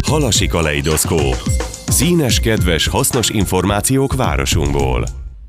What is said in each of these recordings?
Halasi kaleidoszkóp. Színes, kedves, hasznos információk városunkból.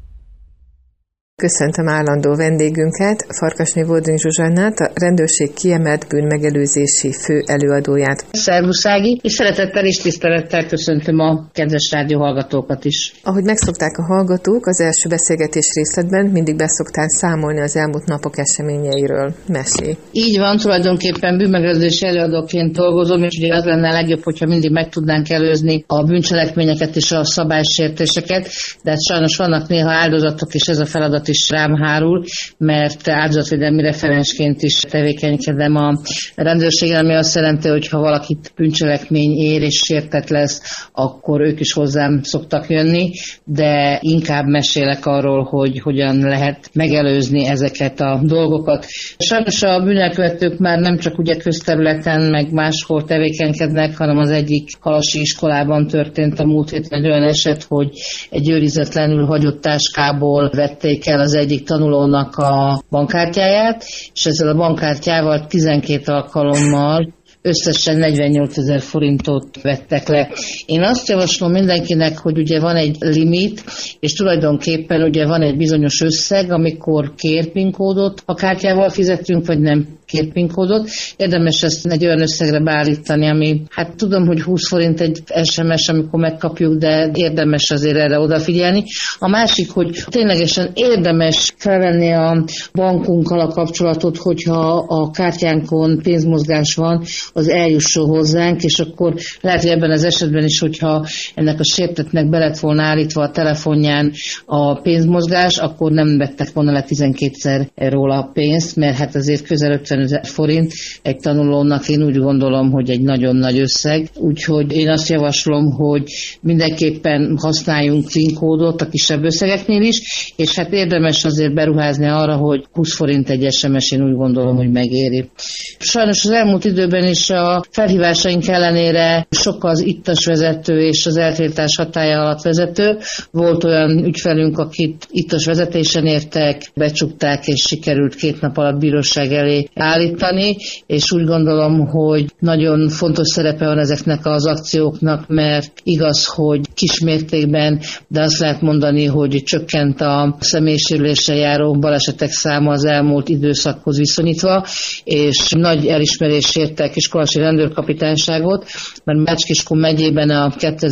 Köszöntöm állandó vendégünket, Farkasné Boldrin Zsuzsannát, a rendőrség kiemelt bűnmegelőzési fő előadóját. Szervusz Ági, és szeretettel és tisztelettel köszöntöm a kedves rádióhallgatókat is. Ahogy megszokták a hallgatók, az első beszélgetés részletben mindig beszoktál számolni az elmúlt napok eseményeiről. Mesélj! Így van, tulajdonképpen bűnmegelőzési előadóként dolgozom, és ugye az lenne a legjobb, hogyha mindig meg tudnánk előzni a bűncselekményeket és a szabálysértéseket, de hát sajnos vannak néha áldozatok, és ez a feladat is rám hárul, mert áldozatvédelmi referensként is tevékenykedem a rendőrségen, ami azt jelenti, hogy ha valakit bűncselekmény ér és sértett lesz, akkor ők is hozzám szoktak jönni, de inkább mesélek arról, hogy hogyan lehet megelőzni ezeket a dolgokat. Sajnos a bűnelkövetők már nem csak ugye közterületen, meg máshol tevékenykednek, hanem az egyik halasi iskolában történt a múlt héten egy olyan eset, hogy egy őrizetlenül hagyott táskából vették el az egyik tanulónak a bankkártyáját, és ezzel a bankkártyával 12 alkalommal összesen 48 000 forintot vettek le. Én azt javaslom mindenkinek, hogy ugye van egy limit, és tulajdonképpen ugye van egy bizonyos összeg, amikor kér PIN kódot, a kártyával fizetünk, vagy nem kér PIN kódot. Érdemes ezt egy olyan összegre beállítani, ami, hát tudom, hogy 20 forint egy SMS, amikor megkapjuk, de érdemes azért erre odafigyelni. A másik, hogy ténylegesen érdemes felvenni a bankunkkal a kapcsolatot, hogyha a kártyánkon pénzmozgás van, az eljusson hozzánk, és akkor lehet, hogy ebben az esetben is, hogyha ennek a sértettnek be lett volna állítva a telefonján a pénzmozgás, akkor nem vettek volna le 12-szer róla a pénzt, mert hát azért közel 50 000 forint egy tanulónak, én úgy gondolom, hogy egy nagyon nagy összeg. Úgyhogy én azt javaslom, hogy mindenképpen használjunk PIN kódot a kisebb összegeknél is, és hát érdemes azért beruházni arra, hogy 20 forint egy SMS, én úgy gondolom, hogy megéri. Sajnos az elmúlt időben is a felhívásaink ellenére sok az ittas vezető és az eltiltás hatálya alatt vezető. Volt olyan ügyfelünk, akit ittas vezetésen értek, becsukták, és sikerült 2 nap alatt bíróság elé állítani, és úgy gondolom, hogy nagyon fontos szerepe van ezeknek az akcióknak, mert igaz, hogy kismértékben, de azt lehet mondani, hogy csökkent a személysérüléssel járó balesetek száma az elmúlt időszakhoz viszonyítva, és nagy elismerést értek Iskolasi Rendőrkapitányságot, mert Bács-Kiskun megyében a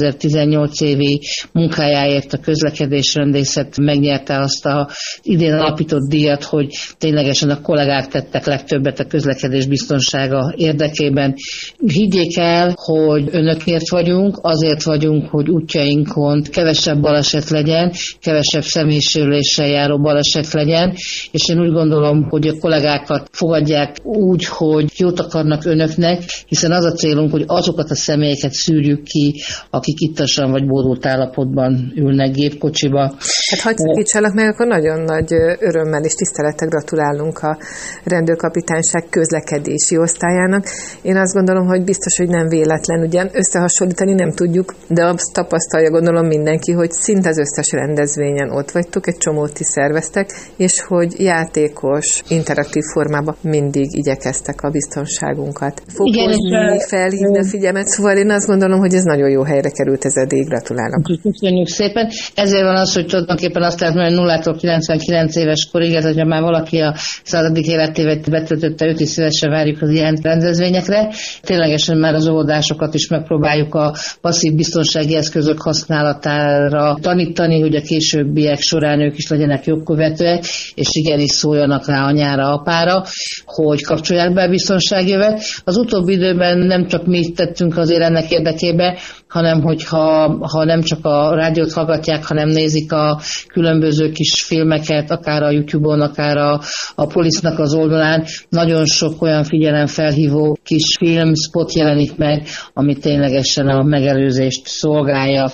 2018 évi munkájáért a közlekedésrendészet megnyerte azt az idén alapított díjat, hogy ténylegesen a kollégák tettek legtöbbet a közlekedés biztonsága érdekében. Higgyék el, hogy önökért vagyunk, azért vagyunk, hogy útjainkon kevesebb baleset legyen, kevesebb személysérüléssel járó baleset legyen, és én úgy gondolom, hogy a kollégákat fogadják úgy, hogy jót akarnak önöknek, hiszen az a célunk, hogy azokat a személyeket szűrjük ki, akik ittasan vagy bódult állapotban ülnek gépkocsiba. Hát hadd szakítsalak meg, akkor nagyon nagy örömmel és tisztelettel gratulálunk a rendőrkapitányság közlekedési osztályának. Én azt gondolom, hogy biztos, hogy nem véletlen, ugyan összehasonlítani nem tudjuk, de azt tapasztalja gondolom mindenki, hogy szinte az összes rendezvényen ott vagytok, egy csomót ti szerveztek, és hogy játékos, interaktív formában mindig igyekeztek a biztonságunkat fokozni, felhívni a figyelmet, szóval én azt gondolom, hogy ez nagyon jó helyre került ez eddig, gratulálok. Köszönjük szépen. Ezért van az, hogy tulajdonképpen azt lehet mondani, hogy 0-tól 99 éves korig, hogyha már valaki a 100. életévet betöltötte, őt is szívesen várjuk az ilyen rendezvényekre. Ténylegesen már az óvodásokat is megpróbáljuk a passzív biztonsági eszközök használatára tanítani, hogy a későbbiek során ők is legyenek jogkövetőek, és igenis szóljanak rá anyára, apára, hogy kapcsolják be a biztonságjövet. Az utóbbi időben nem csak mi tettünk azért ennek érdekében, hanem hogyha nem csak a rádiót hallgatják, hanem nézik a különböző kis filmeket, akár a YouTube-on, akár a Polisznak az oldalán, nagyon sok olyan figyelemfelhívó kis film, spot jelenik meg, ami ténylegesen a megelőzést szolgálja.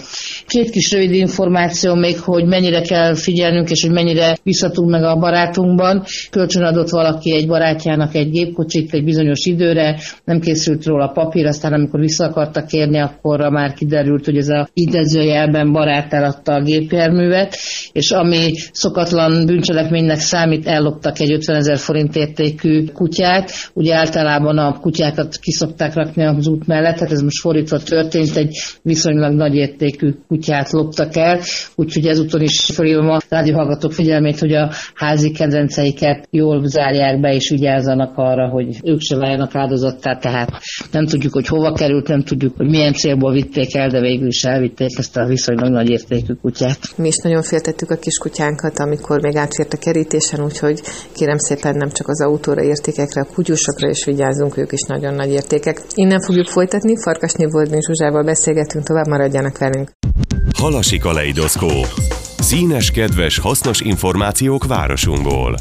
Két kis rövid információ még, hogy mennyire kell figyelnünk, és hogy mennyire visszatunk meg a barátunkban. Kölcsönadott valaki egy barátjának egy gépkocsit egy bizonyos időre, nem készült róla papír, aztán amikor vissza akartak kérni, akkor már kiderült, hogy ez a idézőjelben barát eladta a gépjárművet, és ami szokatlan bűncselekménynek számít, elloptak egy 50 000 forint értékű kutyát. Ugye általában a kutyákat kiszokták rakni az út mellett, tehát ez most fordítva történt, egy viszonylag nagy értékű kutyát loptak el, úgyhogy ezúton is felhívom a rádióhallgatók figyelmét, hogy a házi kedvenceiket jól zárják be, és vigyázzanak arra, hogy ők se váljanak áldozattá, tehát nem tudjuk, hogy hova került, nem tudjuk, hogy milyen célból vitték el, de végül is elvitték ezt a viszonylag nagy értékű kutyát. Mi is nagyon féltettük a kiskutyánkat, amikor még átfért a kerítésen, úgyhogy kérem szépen nem csak az autóra, értékekre, a kutyusokra is vigyázzunk, ők is nagyon nagy értékek. Innen fogjuk folytatni, Farkasné Boldrin Zsuzsával beszélgetünk, tovább maradjanak velünk. Halasi kaleidoszkóp. Színes, kedves, hasznos információk városunkból.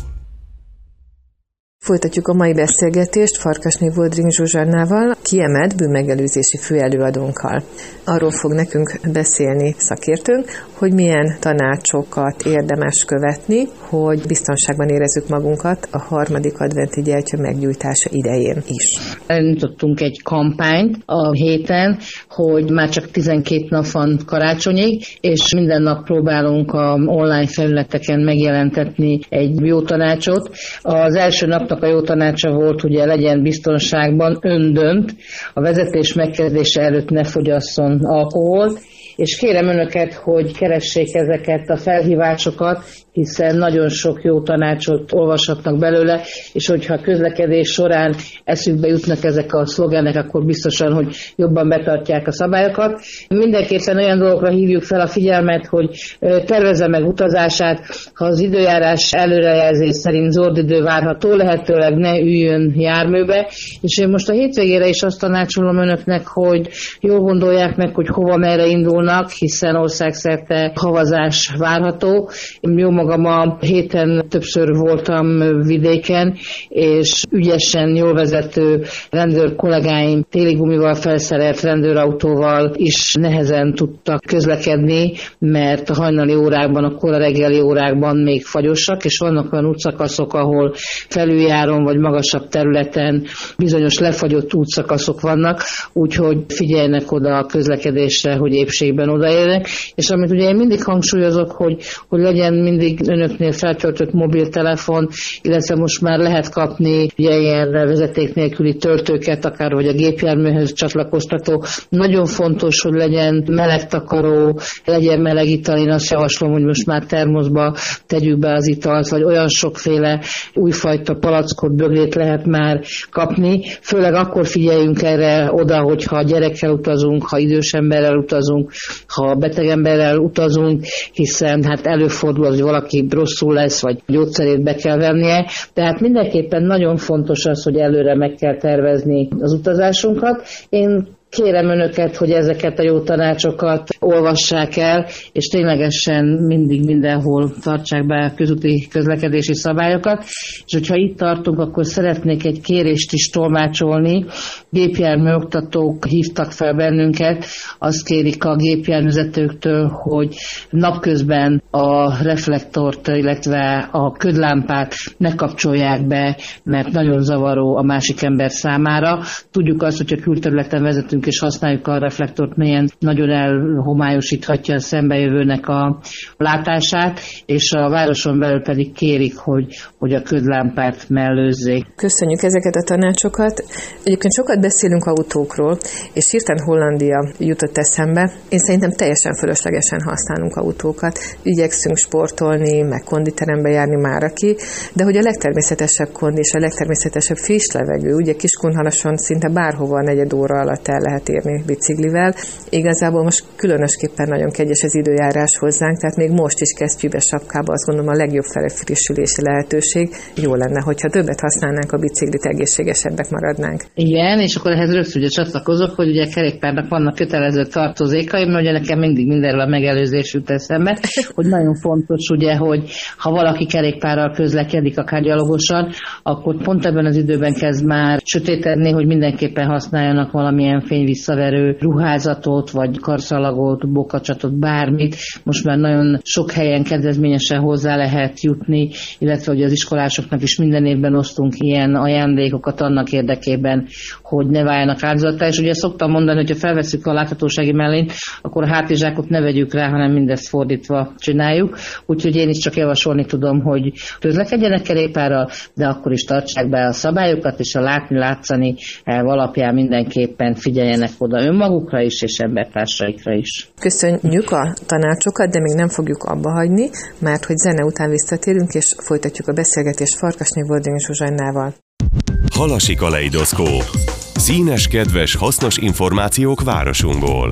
Folytatjuk a mai beszélgetést Farkasné Boldrin Zsuzsannával, kiemelt bűnmegelőzési főelőadónkkal. Arról fog nekünk beszélni szakértőnk, hogy milyen tanácsokat érdemes követni, hogy biztonságban érezzük magunkat a harmadik adventi gyertya meggyújtása idején is. Elindítottunk egy kampányt a héten, hogy már csak 12 nap van karácsonyig, és minden nap próbálunk a online felületeken megjelentetni egy jó tanácsot. Az első napnak a jó tanácsa volt, ugye legyen biztonságban, öndönt, a vezetés megkezdése előtt ne fogyasszon alkoholt, és kérem önöket, hogy keressék ezeket a felhívásokat, hiszen nagyon sok jó tanácsot olvashatnak belőle, és hogyha közlekedés során eszükbe jutnak ezek a szlogenek, akkor biztosan, hogy jobban betartják a szabályokat. Mindenképpen olyan dolgokra hívjuk fel a figyelmet, hogy tervezze meg utazását, ha az időjárás előrejelzés szerint zordidő várható, lehetőleg ne üljön járműbe, és én most a hétvégére is azt tanácsolom önöknek, hogy jól gondolják meg, hogy hova merre indulnak, hiszen országszerte havazás várható. Jó magam a héten többször voltam vidéken, és ügyesen, jól vezető rendőr kollégáim téli gumival felszerelt rendőrautóval is nehezen tudtak közlekedni, mert a hajnali órákban, a kora reggeli órákban még fagyosak, és vannak olyan útszakaszok, ahol felüljáron vagy magasabb területen bizonyos lefagyott útszakaszok vannak, úgyhogy figyeljenek oda a közlekedésre, hogy épségben odaérnek, és amit ugye én mindig hangsúlyozok, hogy legyen mindig önöknél feltöltött mobiltelefon, illetve most már lehet kapni ugye ilyen vezeték nélküli töltőket, akár vagy a gépjárműhöz csatlakoztató. Nagyon fontos, hogy legyen melegtakaró, legyen meleg ital. Én azt javaslom, hogy most már termoszba tegyük be az italt, vagy olyan sokféle újfajta palackot, bögrét lehet már kapni. Főleg akkor figyeljünk erre oda, hogyha gyerekkel utazunk, ha idős emberrel utazunk, ha beteg emberrel utazunk, hiszen hát előfordul, hogy valaki rosszul lesz, vagy gyógyszerét be kell vennie. Tehát mindenképpen nagyon fontos az, hogy előre meg kell tervezni az utazásunkat. Én kérem önöket, hogy ezeket a jó tanácsokat olvassák el, és ténylegesen mindig mindenhol tartsák be a közúti közlekedési szabályokat. És hogyha itt tartunk, akkor szeretnék egy kérést is tolmácsolni. Gépjármű oktatók hívtak fel bennünket, azt kérik a gépjárművezetőktől, hogy napközben a reflektort, illetve a ködlámpát ne kapcsolják be, mert nagyon zavaró a másik ember számára. Tudjuk azt, hogyha külterületen vezetünk és használjuk a reflektort, milyen nagyon elhomályosíthatja a szembejövőnek a látását, és a városon belül pedig kérik, hogy a ködlámpát mellőzzék. Köszönjük ezeket a tanácsokat. Egyébként sokat beszélünk autókról, és hirtelen Hollandia jutott eszembe. Én szerintem teljesen fölöslegesen használunk autókat. Igyekszünk sportolni, meg konditerembe járni már aki, de hogy a legtermészetesebb kondi és a legtermészetesebb friss levegő, ugye Kiskunhalason szinte bárhova 4 óra alatt el lehet érni biciklivel. Igazából most különösképpen nagyon kegyes az időjárás hozzánk, tehát még most is kesztyűbe, sapkába, azt gondolom a legjobb felfrissülési lehetőség. Jó lenne, hogyha többet használnánk a biciklit, egészségesebbek maradnánk. Igen, és akkor ehhez rögtön ugye csatlakozok, hogy ugye kerékpárnak vannak kötelező tartozékai, mert ugye nekem mindig mindenről a megelőzés jut eszembe, hogy nagyon fontos ugye, hogy ha valaki kerékpárral közlekedik, akár gyalogosan, akkor pont ebben az időben kezd már sötétedni, hogy mindenképpen használjanak valamilyen fényvisszaverő ruházatot, vagy karszalagot, bokacsatot, bármit. Most már nagyon sok helyen kedvezményesen hozzá lehet jutni, illetve hogy az iskolásoknak is minden évben osztunk ilyen ajándékokat annak érdekében, hogy ne váljanak áldozattá. És ugye szoktam mondani, hogy ha felveszünk a láthatósági mellényt, akkor a hátizsákot ne vegyük rá, hanem mindezt fordítva csináljuk. Úgyhogy én is csak javasolni tudom, hogy közlekedjenek kerékpárral, de akkor is tartsák be a szabályokat, és a látni-látszani alapján mindenképpen figyeljenek oda önmagukra is, és embertársaikra is. Köszönjük a tanácsokat, de még nem fogjuk abba hagyni, mert hogy zene után visszatérünk, és folytatjuk a beszélgetést Farkasné Boldogyi Zsuzsannával. Halasi kaleidoszkóp. Színes, kedves, hasznos információk városunkból.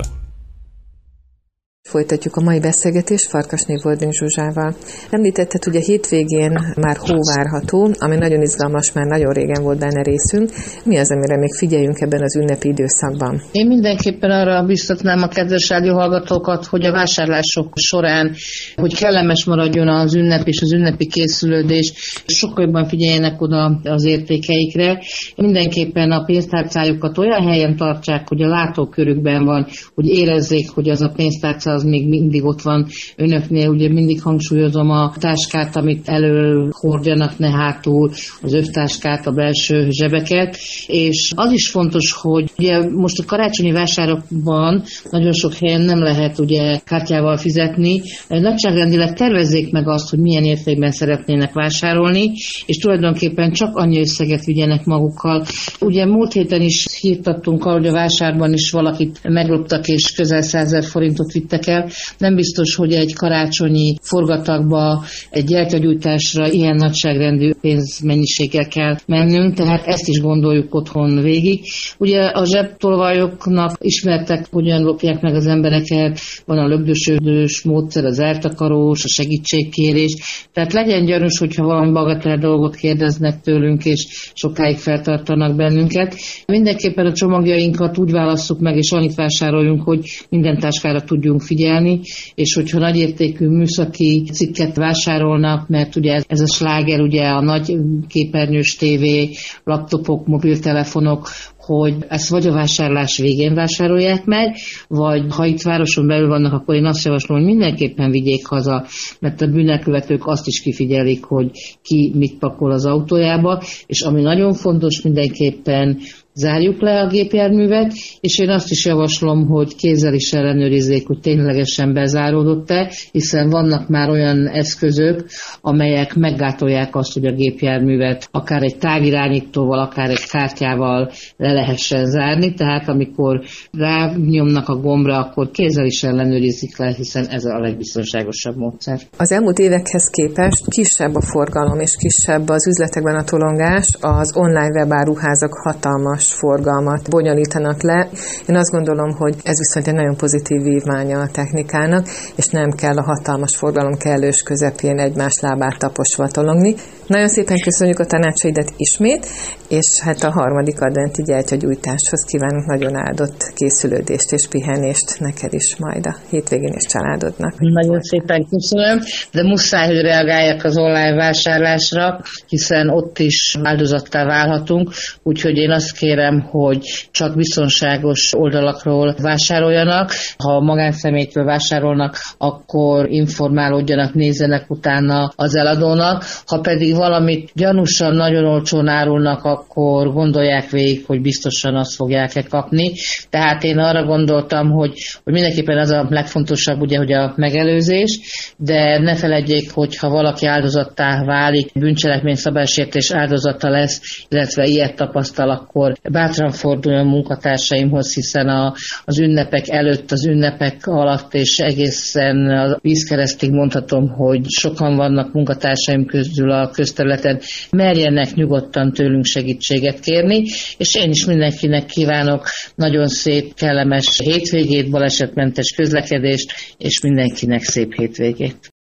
Folytatjuk a mai beszélgetést Farkasné Boldogyi Zsuzsával. Említetted, hogy a hétvégén már hó várható, ami nagyon izgalmas, már nagyon régen volt benne részünk. Mi az, amire még figyeljünk ebben az ünnepi időszakban? Én mindenképpen arra biztatnám a kedves rádióhallgatókat, hogy a vásárlások során, hogy kellemes maradjon az ünnep és az ünnepi készülődés, sokkal jobban figyeljenek oda az értékeikre. Mindenképpen a pénztárcájukat olyan helyen tartsák, hogy a látókörükben van, hogy érezzék, hogy az a pénztárca az még mindig ott van önöknél. Ugye mindig hangsúlyozom a táskát, amit elől hordjanak, ne hátul, az övtáskát, a belső zsebeket. És az is fontos, hogy ugye most a karácsonyi vásárokban nagyon sok helyen nem lehet ugye kártyával fizetni. Nagyságrendileg tervezzék meg azt, hogy milyen értékben szeretnének vásárolni, és tulajdonképpen csak annyi összeget vigyenek magukkal. Ugye múlt héten is hírt adtunk arra, hogy a vásárban is valakit megloptak, és közel 100 000 forintot vittek el. Nem biztos, hogy egy karácsonyi forgatagba, egy gyertyagyújtásra ilyen nagyságrendű pénzmennyiséggel kell mennünk, tehát ezt is gondoljuk otthon végig. Ugye a zsebtolvajoknak ismertek, hogyan lopják meg az embereket, van a lögdösödős módszer, az eltakarós, a segítségkérés, tehát legyen gyanús, hogyha valami bagatell dolgot kérdeznek tőlünk, és sokáig feltartanak bennünket. Mindenképpen a csomagjainkat úgy válasszuk meg, és annyit vásároljunk, hogy minden táskára tudjunk figyelni, és hogyha nagyértékű műszaki cikket vásárolnak, mert ugye ez a sláger, ugye a nagy képernyős tévé, laptopok, mobiltelefonok, hogy ezt vagy a vásárlás végén vásárolják meg, vagy ha itt városon belül vannak, akkor én azt javaslom, hogy mindenképpen vigyék haza, mert a bűnelkövetők azt is kifigyelik, hogy ki mit pakol az autójába, és ami nagyon fontos, mindenképpen zárjuk le a gépjárművet, és én azt is javaslom, hogy kézzel is ellenőrizzék, hogy ténylegesen bezáródott-e, hiszen vannak már olyan eszközök, amelyek meggátolják azt, hogy a gépjárművet akár egy távirányítóval, akár egy kártyával le lehessen zárni, tehát amikor rányomnak a gombra, akkor kézzel is ellenőrizik le, hiszen ez a legbiztonságosabb módszer. Az elmúlt évekhez képest kisebb a forgalom és kisebb az üzletekben a tolongás, az online webáruházak hatalmas forgalmat bonyolítanak le. Én azt gondolom, hogy ez viszont egy nagyon pozitív vívmánya a technikának, és nem kell a hatalmas forgalom kellős közepén egymás lábát taposva tolongni. Nagyon szépen köszönjük a tanácsaidat ismét, és hát a harmadik adventi gyertyagyújtáshoz kívánunk nagyon áldott készülődést és pihenést neked is majd a hétvégén és családodnak. Nagyon szépen köszönöm, de muszáj, hogy reagáljak az online vásárlásra, hiszen ott is áldozattá válhatunk, úgyhogy én azt kérem, hogy csak biztonságos oldalakról vásároljanak. Ha magánszemélytől vásárolnak, akkor informálódjanak, nézzenek utána az eladónak. Ha pedig valamit gyanúsan nagyon olcsón árulnak, akkor gondolják végig, hogy biztosan azt fogják-e kapni. Tehát én arra gondoltam, hogy mindenképpen az a legfontosabb, ugye, hogy a megelőzés, de ne feledjék, hogy ha valaki áldozattá válik, bűncselekmény szabálysértés áldozata lesz, illetve ilyet tapasztal, akkor bátran forduljon munkatársaimhoz, hiszen az ünnepek előtt, az ünnepek alatt és egészen a vízkeresztig mondhatom, hogy sokan vannak munkatársaim közül a közterületen, merjenek nyugodtan tőlünk segítséget kérni, és én is mindenkinek kívánok nagyon szép, kellemes hétvégét, balesetmentes közlekedést, és mindenkinek szép hétvégét.